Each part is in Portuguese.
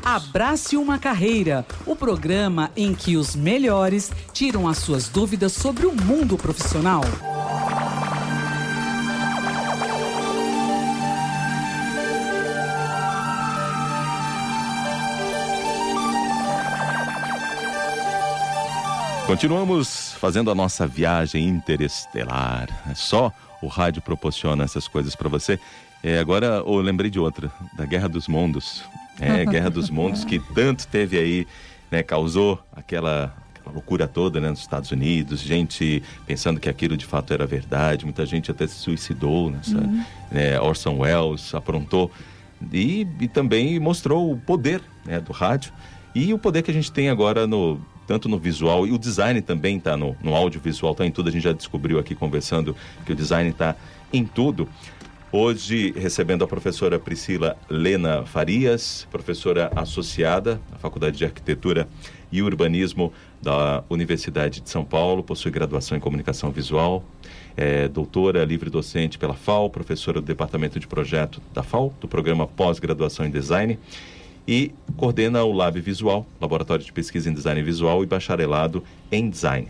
Abrace uma Carreira, o programa em que os melhores tiram as suas dúvidas sobre o mundo profissional. Continuamos fazendo a nossa viagem interestelar. Só o rádio proporciona essas coisas para você. Agora eu lembrei de outra, da Guerra dos Mundos. Guerra dos Mundos, que tanto teve aí, né, causou aquela loucura toda, né, nos Estados Unidos, gente pensando que aquilo de fato era verdade, muita gente até se suicidou nessa, Orson Welles aprontou e também mostrou o poder, né, do rádio e o poder que a gente tem agora tanto no visual, e o design também está no audiovisual, está em tudo. A gente já descobriu aqui conversando que o design está em tudo. Hoje, recebendo a professora Priscila Lena Farias, professora associada na Faculdade de Arquitetura e Urbanismo da Universidade de São Paulo, possui graduação em Comunicação Visual, doutora livre-docente pela FAO, professora do Departamento de Projeto da FAO, do Programa Pós-Graduação em Design, e coordena o Lab Visual, Laboratório de Pesquisa em Design Visual e Bacharelado em Design.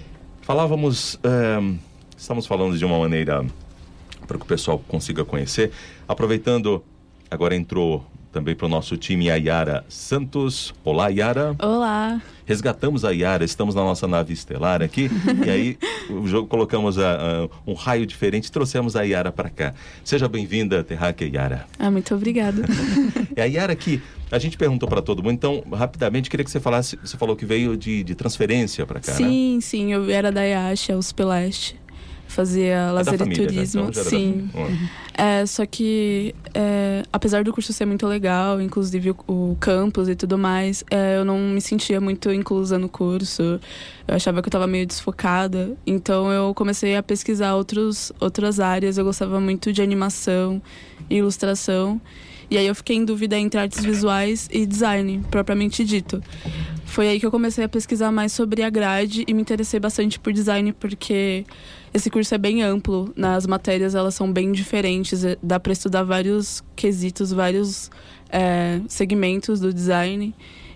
Estamos falando de uma maneira para que o pessoal consiga conhecer. Aproveitando, agora entrou também para o nosso time a Yara Santos. Olá, Yara. Olá. Resgatamos a Yara, estamos na nossa nave estelar aqui, e aí colocamos um raio diferente, trouxemos a Yara para cá. Seja bem-vinda, Terráquea Yara. Muito obrigada. É a Yara que a gente perguntou para todo mundo, então, rapidamente, queria que você falasse, você falou que veio de transferência para cá, sim, né? Sim, eu era da IASH, USP Leste. Fazia lazer e turismo. Então, sim. Só que apesar do curso ser muito legal, inclusive o campus e tudo mais, eu não me sentia muito inclusa no curso. Eu achava que eu estava meio desfocada. Então eu comecei a pesquisar outras áreas. Eu gostava muito de animação e ilustração. E aí eu fiquei em dúvida entre artes visuais e design, propriamente dito. Foi aí que eu comecei a pesquisar mais sobre a grade e me interessei bastante por design, porque esse curso é bem amplo. Nas matérias elas são bem diferentes, dá para estudar vários quesitos, vários segmentos do design.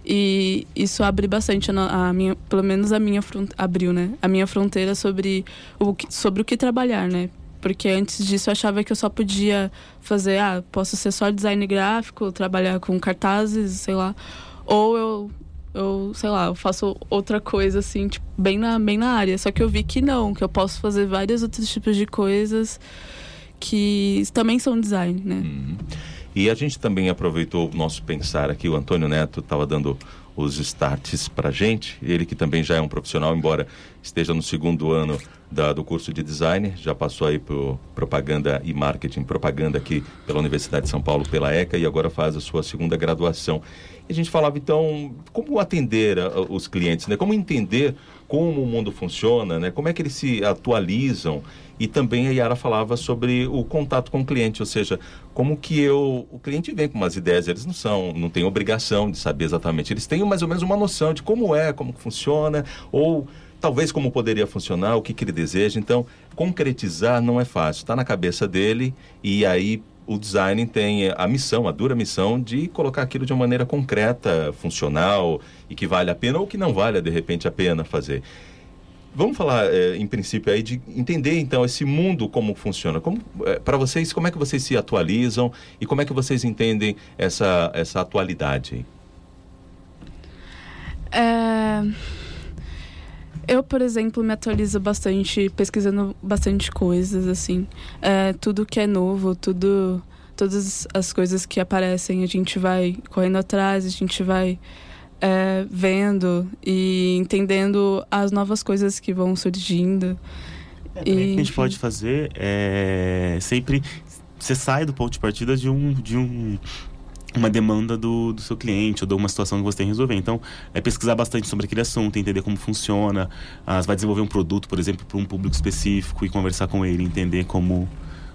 E isso abre bastante pelo menos abriu, né? A minha fronteira sobre o que trabalhar, né? Porque antes disso eu achava que eu só podia fazer, posso ser só design gráfico, trabalhar com cartazes, sei lá. Ou eu sei lá, eu faço outra coisa, assim, tipo, bem na área. Só que eu vi que não, que eu posso fazer vários outros tipos de coisas que também são design, né? E a gente também aproveitou o nosso pensar aqui, o Antônio Neto estava dando os starts pra gente, ele que também já é um profissional, embora esteja no segundo ano do curso de design, já passou aí por propaganda e marketing, propaganda aqui pela Universidade de São Paulo, pela ECA, e agora faz a sua segunda graduação. E a gente falava, então, como atender os clientes, né? Como entender como o mundo funciona, né? Como é que eles se atualizam. E também a Yara falava sobre o contato com o cliente, ou seja, como que o cliente vem com umas ideias, eles não têm obrigação de saber exatamente, eles têm mais ou menos uma noção de como funciona, ou talvez como poderia funcionar, o que ele deseja. Então, concretizar não é fácil, está na cabeça dele, e aí o design tem a dura missão de colocar aquilo de uma maneira concreta, funcional, e que vale a pena ou que não vale, de repente, a pena fazer. Vamos falar, em princípio, aí de entender, então, esse mundo, como funciona. Para vocês, como é que vocês se atualizam e como é que vocês entendem essa atualidade? Eu, por exemplo, me atualizo bastante, pesquisando bastante coisas, assim. Tudo que é novo, todas as coisas que aparecem, a gente vai correndo atrás, a gente vai vendo e entendendo as novas coisas que vão surgindo. O que a gente pode fazer sempre... Você sai do ponto de partida de uma demanda do seu cliente ou de uma situação que você tem que resolver. Então, pesquisar bastante sobre aquele assunto, entender como funciona. Você vai desenvolver um produto, por exemplo, para um público específico e conversar com ele, entender como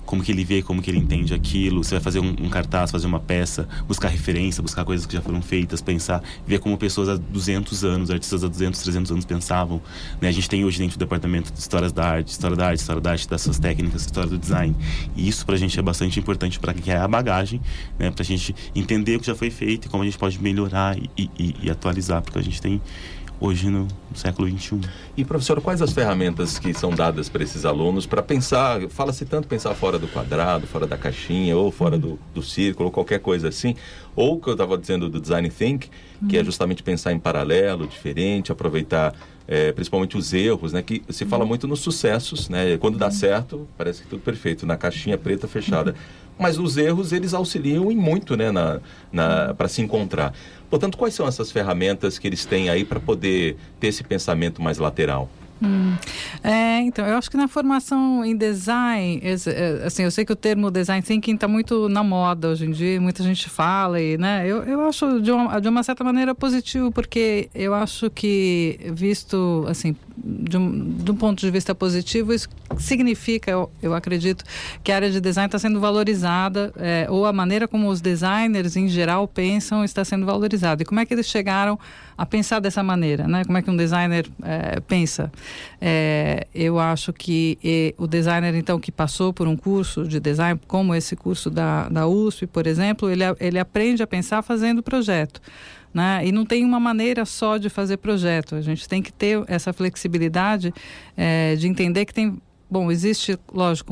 como que ele vê, como que ele entende aquilo. Você vai fazer um cartaz, fazer uma peça, buscar referência, buscar coisas que já foram feitas, pensar, ver como pessoas há 200 anos, artistas há 200, 300 anos pensavam, né? A gente tem hoje dentro do departamento de história da arte, das suas técnicas, história do design. E isso pra gente é bastante importante para que é a bagagem, né? Pra gente entender o que já foi feito e como a gente pode melhorar e atualizar, porque a gente tem hoje no século XXI. E, professor, quais as ferramentas que são dadas para esses alunos para pensar, fala-se tanto pensar fora do quadrado, fora da caixinha, ou fora do círculo, ou qualquer coisa assim, ou o que eu estava dizendo do Design Think, que é justamente pensar em paralelo, diferente, aproveitar principalmente os erros, né? Que se fala muito nos sucessos, né? Quando dá certo, parece que tudo perfeito, na caixinha preta fechada. Mas os erros, eles auxiliam em muito, né? Para se encontrar. Portanto, quais são essas ferramentas que eles têm aí para poder ter esse pensamento mais lateral? Então, eu acho que na formação em design, assim, eu sei que o termo design thinking está muito na moda hoje em dia, muita gente fala, e, né, eu acho de uma certa maneira positivo, porque eu acho que, visto, assim, de um ponto de vista positivo, isso significa, eu acredito, que a área de design está sendo valorizada, ou a maneira como os designers em geral pensam está sendo valorizada. E como é que eles chegaram a pensar dessa maneira, né? Como é que um designer pensa? Eu acho que o designer, então, que passou por um curso de design, como esse curso da USP, por exemplo, ele aprende a pensar fazendo projeto, né? E não tem uma maneira só de fazer projeto. A gente tem que ter essa flexibilidade de entender que tem... Bom, existe, lógico,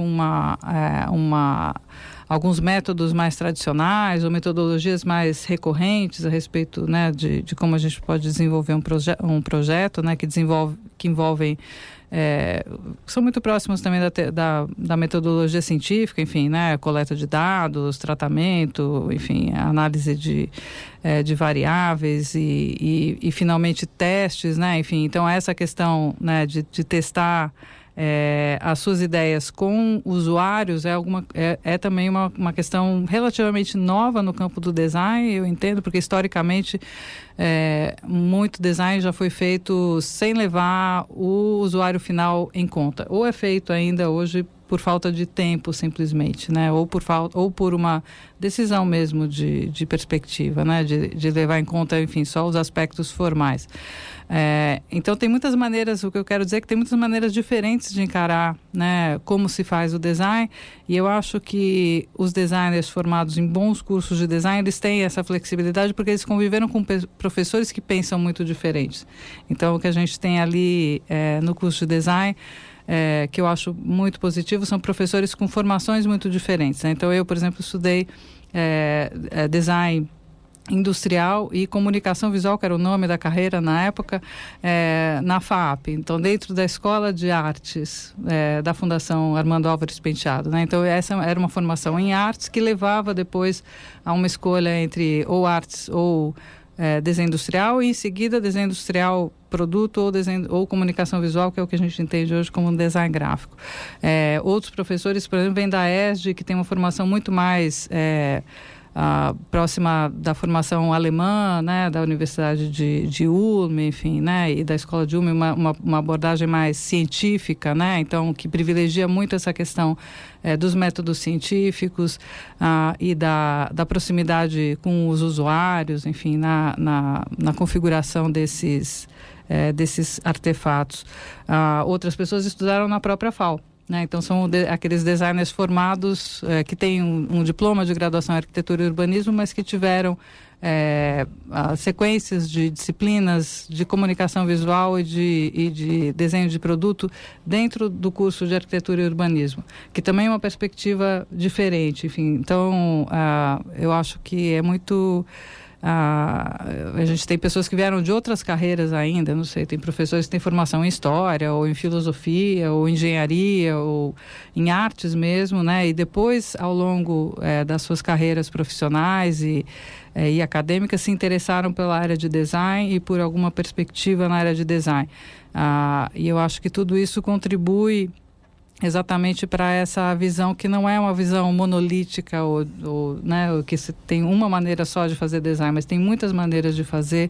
alguns métodos mais tradicionais ou metodologias mais recorrentes a respeito, né, de como a gente pode desenvolver um projeto, né, que envolvem são muito próximos também da metodologia científica, enfim, né, coleta de dados, tratamento, enfim, análise de variáveis e finalmente testes, né, enfim, então essa questão, né, de testar as suas ideias com usuários é também uma questão relativamente nova no campo do design, eu entendo, porque historicamente muito design já foi feito sem levar o usuário final em conta, ou é feito ainda hoje por falta de tempo, simplesmente, né? Ou por uma decisão mesmo de perspectiva, né? De levar em conta, enfim, só os aspectos formais. Então, tem muitas maneiras, o que eu quero dizer é que tem muitas maneiras diferentes de encarar, né, como se faz o design, e eu acho que os designers formados em bons cursos de design, eles têm essa flexibilidade porque eles conviveram com professores que pensam muito diferentes. Então, o que a gente tem ali no curso de design, que eu acho muito positivo, são professores com formações muito diferentes, né? Então, eu, por exemplo, estudei design industrial e comunicação visual, que era o nome da carreira na época, na FAAP, então dentro da Escola de Artes da Fundação Armando Álvares Penteado, né? Então essa era uma formação em artes que levava depois a uma escolha entre ou artes ou desenho industrial, e em seguida desenho industrial produto ou comunicação visual, que é o que a gente entende hoje como um design gráfico. Outros professores, por exemplo, vêm da ESG, que tem uma formação muito mais próxima da formação alemã, né, da Universidade de Ulm, enfim, né, e da Escola de Ulm, uma abordagem mais científica, né, então que privilegia muito essa questão dos métodos científicos e da proximidade com os usuários, enfim, na configuração desses artefatos. Outras pessoas estudaram na própria FAO. Né? Então, são aqueles designers formados que têm um diploma de graduação em arquitetura e urbanismo, mas que tiveram sequências de disciplinas de comunicação visual e de desenho de produto dentro do curso de arquitetura e urbanismo, que também é uma perspectiva diferente. Enfim, então, eu acho que é muito... a gente tem pessoas que vieram de outras carreiras ainda, não sei, tem professores que têm formação em história, ou em filosofia, ou em engenharia, ou em artes mesmo, né? E depois, ao longo das suas carreiras profissionais e acadêmicas, se interessaram pela área de design e por alguma perspectiva na área de design. E eu acho que tudo isso contribui exatamente para essa visão que não é uma visão monolítica ou né, que se tem uma maneira só de fazer design, mas tem muitas maneiras de fazer,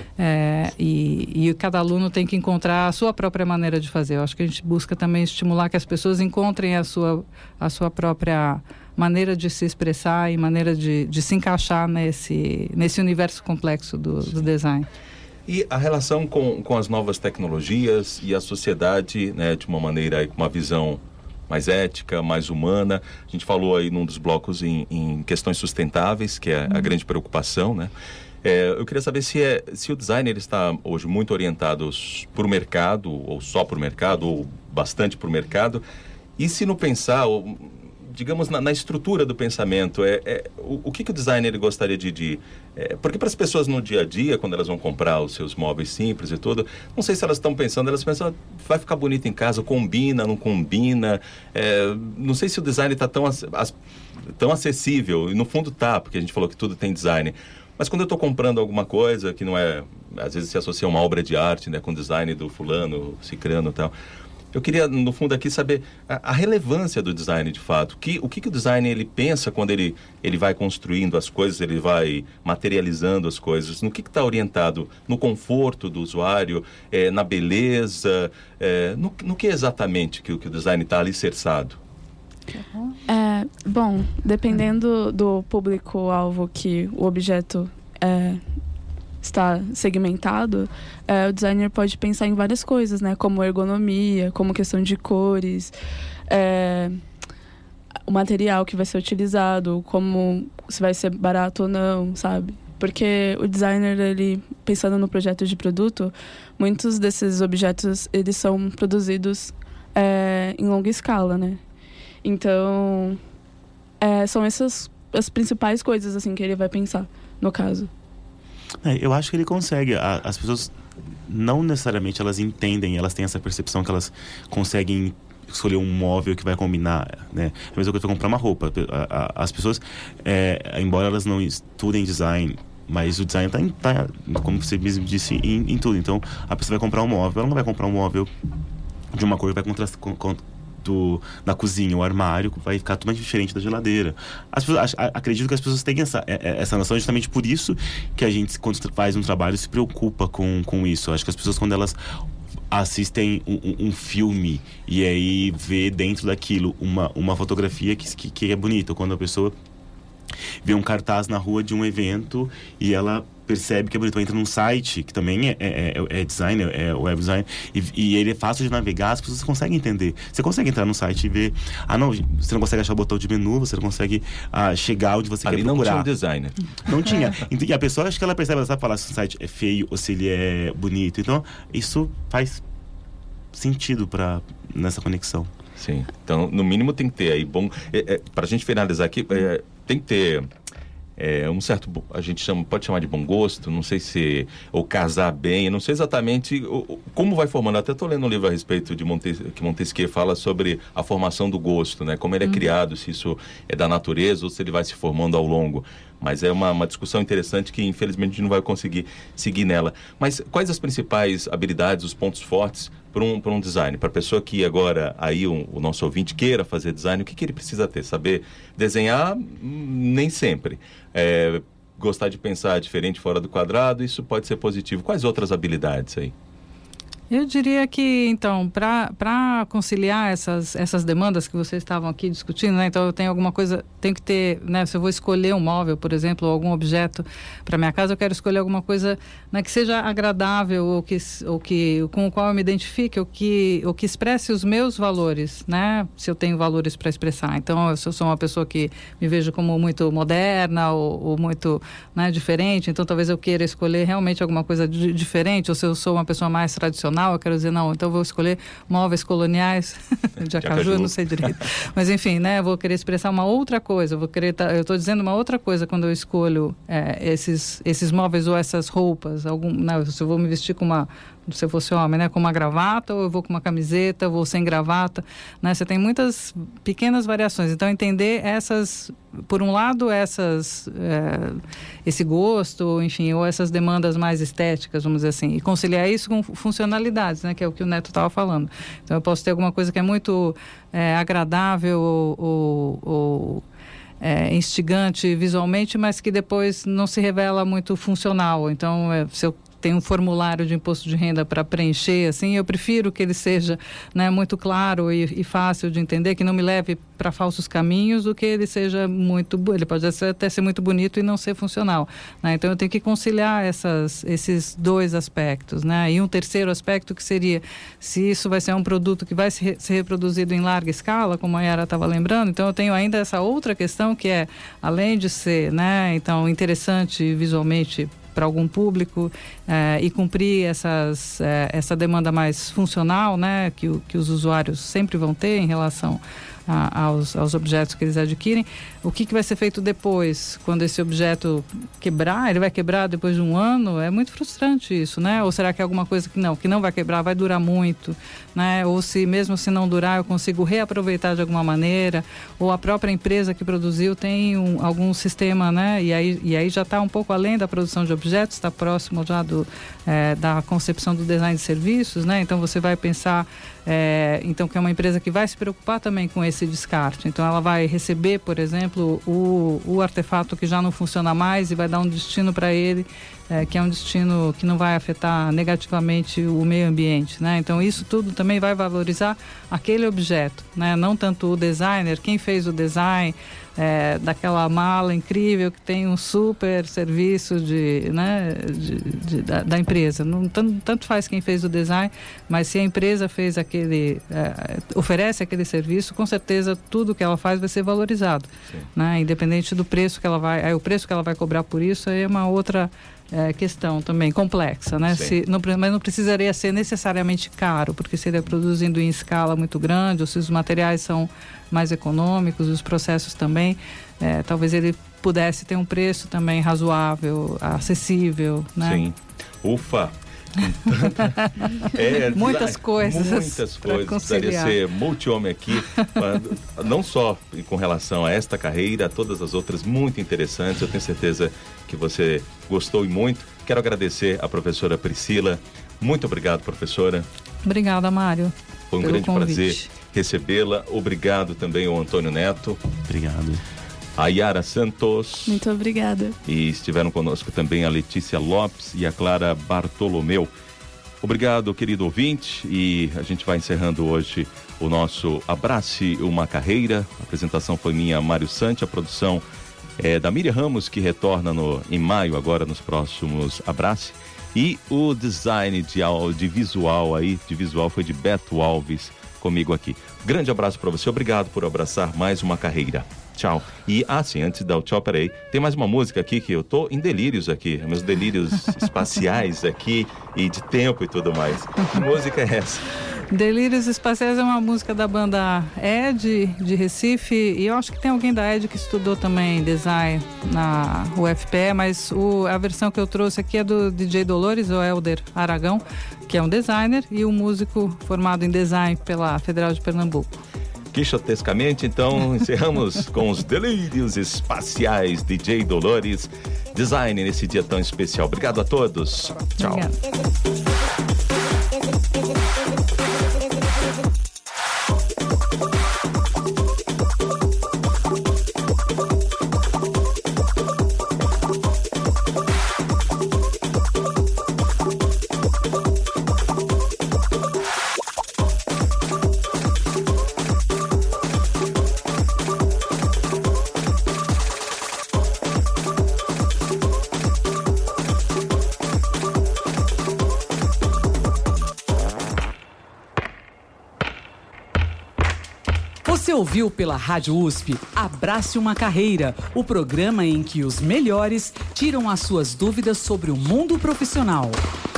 e cada aluno tem que encontrar a sua própria maneira de fazer. Eu acho que a gente busca também estimular que as pessoas encontrem a sua própria maneira de se expressar e maneira de se encaixar nesse universo complexo do design. E a relação com as novas tecnologias e a sociedade, né, de uma maneira, com uma visão mais ética, mais humana. A gente falou aí num dos blocos em questões sustentáveis, que é a grande preocupação, né? Eu queria saber se o design ele está hoje muito orientado para o mercado, ou só para o mercado, ou bastante para o mercado, e se no pensar, digamos, na estrutura do pensamento, o que o designer gostaria porque para as pessoas no dia a dia, quando elas vão comprar os seus móveis simples e tudo, não sei se elas estão pensando, elas pensam, vai ficar bonito em casa, combina, não combina, não sei se o design está tão acessível, e no fundo tá, porque a gente falou que tudo tem design, mas quando eu estou comprando alguma coisa que não é, às vezes se associa a uma obra de arte, né, com design do fulano, cicrano e tal, eu queria, no fundo aqui, saber a relevância do design, de fato. O que o design ele pensa quando ele vai construindo as coisas, ele vai materializando as coisas? No que está orientado? No conforto do usuário? Na beleza? No que exatamente que o design está alicerçado? Bom, dependendo do público-alvo que o objeto está segmentado, o designer pode pensar em várias coisas, né? Como ergonomia, como questão de cores, o material que vai ser utilizado, como se vai ser barato ou não, sabe? Porque o designer, ele pensando no projeto de produto, muitos desses objetos, eles são produzidos em longa escala, né? Então, são essas as principais coisas, assim, que ele vai pensar, no caso. Eu acho que ele consegue. As pessoas não necessariamente elas entendem, elas têm essa percepção que elas conseguem escolher um móvel que vai combinar, né? É a mesma coisa que comprar uma roupa. As pessoas, embora elas não estudem design, mas o design tá como você mesmo disse, em tudo. Então, a pessoa vai comprar um móvel, ela não vai comprar um móvel de uma cor que vai contrastar na cozinha, o armário vai ficar totalmente diferente da geladeira. Acredito que as pessoas têm essa noção, justamente por isso que a gente, quando faz um trabalho, se preocupa com isso. Acho que as pessoas, quando elas assistem um filme e aí vê dentro daquilo uma fotografia que é bonita, quando a pessoa vê um cartaz na rua de um evento e ela percebe que é bonito, entra num site que também é design, é web design, e ele é fácil de navegar, as pessoas conseguem entender. Você consegue entrar num site e ver, não, você não consegue achar o botão de menu, você não consegue chegar onde você quer procurar. Ali não tinha um designer. Não tinha. E a pessoa, acho que ela percebe, ela sabe falar se o site é feio ou se ele é bonito. Então, isso faz sentido nessa conexão. Sim. Então, no mínimo tem que ter aí pra gente finalizar aqui, tem que ter um certo, a gente pode chamar de bom gosto, não sei se, ou casar bem, eu não sei exatamente como vai formando. Até estou lendo um livro a respeito de que Montesquieu fala sobre a formação do gosto, né? Como ele é criado, se isso é da natureza ou se ele vai se formando ao longo. Mas é uma discussão interessante que, infelizmente, a gente não vai conseguir seguir nela. Mas quais as principais habilidades, os pontos fortes para um design? Para a pessoa que agora, aí o nosso ouvinte queira fazer design, o que ele precisa ter? Saber desenhar? Nem sempre. Gostar de pensar diferente, fora do quadrado, isso pode ser positivo. Quais outras habilidades aí? Eu diria que, então, para conciliar essas demandas que vocês estavam aqui discutindo, né? Então, eu tenho alguma coisa, tenho que ter, né? Se eu vou escolher um móvel, por exemplo, ou algum objeto para minha casa, eu quero escolher alguma coisa, né, que seja agradável, ou que com o qual eu me identifique, ou que expresse os meus valores, né? Se eu tenho valores para expressar. Então, se eu sou uma pessoa que me vejo como muito moderna ou muito, né, diferente, então talvez eu queira escolher realmente alguma coisa diferente, ou se eu sou uma pessoa mais tradicional, eu quero dizer, não, então eu vou escolher móveis coloniais de Acaju, não sei direito. Mas enfim, né, eu vou querer expressar uma outra coisa, eu estou dizendo uma outra coisa quando eu escolho esses móveis ou essas roupas, né, se eu vou me vestir com se eu fosse homem, né? Com uma gravata, ou eu vou com uma camiseta, ou vou sem gravata, né? Você tem muitas pequenas variações. Então, entender essas, por um lado, esse gosto, enfim, ou essas demandas mais estéticas, vamos dizer assim, e conciliar isso com funcionalidades, né? Que é o que o Neto estava falando. Então, eu posso ter alguma coisa que é muito agradável ou instigante visualmente, mas que depois não se revela muito funcional. Então, se eu tenho um formulário de imposto de renda para preencher, assim, eu prefiro que ele seja, né, muito claro e fácil de entender, que não me leve para falsos caminhos, do que ele seja ele pode até ser muito bonito e não ser funcional, né? Então eu tenho que conciliar esses dois aspectos, né? E um terceiro aspecto que seria, se isso vai ser um produto que vai ser reproduzido em larga escala, como a Yara estava lembrando, então eu tenho ainda essa outra questão que é, além de ser, né, então, interessante visualmente para algum público e cumprir essa demanda mais funcional, né, que os usuários sempre vão ter em relação aos objetos que eles adquirem. O que vai ser feito depois, quando esse objeto quebrar? Ele vai quebrar depois de um ano? É muito frustrante isso, né? Ou será que é alguma coisa que não vai quebrar, vai durar muito, né? Ou mesmo se não durar, eu consigo reaproveitar de alguma maneira, ou a própria empresa que produziu tem algum sistema, né? E aí já está um pouco além da produção de objetos, está próximo já da concepção do design de serviços, né? Então você vai pensar então, que é uma empresa que vai se preocupar também com esse descarte. Então ela vai receber, por exemplo, o artefato que já não funciona mais e vai dar um destino para ele, que é um destino que não vai afetar negativamente o meio ambiente, né? Então isso tudo também vai valorizar aquele objeto, né? Não tanto o designer, quem fez o design daquela mala incrível que tem um super serviço da empresa. Não, tanto faz quem fez o design, mas se a empresa fez oferece aquele serviço, com certeza tudo que ela faz vai ser valorizado, né? Independente do preço que ela vai... o preço que ela vai cobrar por isso é uma outra questão também complexa, né? Mas não precisaria ser necessariamente caro, porque se ele é produzindo em escala muito grande, ou se os materiais são mais econômicos, os processos também, talvez ele pudesse ter um preço também razoável, acessível, né? Sim. Ufa! Muitas coisas. Precisaria ser multi-homem aqui, não só com relação a esta carreira, a todas as outras muito interessantes. Eu tenho certeza que você gostou e muito. Quero agradecer a professora Priscila. Muito obrigado, professora. Obrigada, Mário. Foi um grande prazer recebê-la. Obrigado também ao Antônio Neto. Obrigado. A Yara Santos. Muito obrigada. E estiveram conosco também a Letícia Lopes e a Clara Bartolomeu. Obrigado, querido ouvinte. E a gente vai encerrando hoje o nosso Abrace uma Carreira. A apresentação foi minha, Mário Santi. A produção é da Miriam Ramos, que retorna em maio, agora nos próximos Abrace. E o design de visual foi de Beto Alves, comigo aqui. Grande abraço para você. Obrigado por abraçar mais uma carreira. Tchau. E, antes de dar o tchau, peraí, tem mais uma música aqui que eu tô em delírios aqui, meus delírios espaciais aqui e de tempo e tudo mais. Que música é essa? Delírios Espaciais é uma música da banda Ed, de Recife, e eu acho que tem alguém da Ed que estudou também design na UFPE, mas a versão que eu trouxe aqui é do DJ Dolores, o Helder Aragão, que é um designer e um músico formado em design pela Federal de Pernambuco. Quixotescamente, então, encerramos com os Delírios Espaciais, DJ Dolores, design nesse dia tão especial. Obrigado a todos. Tchau. Obrigada. Você ouviu pela Rádio USP Abrace uma Carreira, o programa em que os melhores tiram as suas dúvidas sobre o mundo profissional.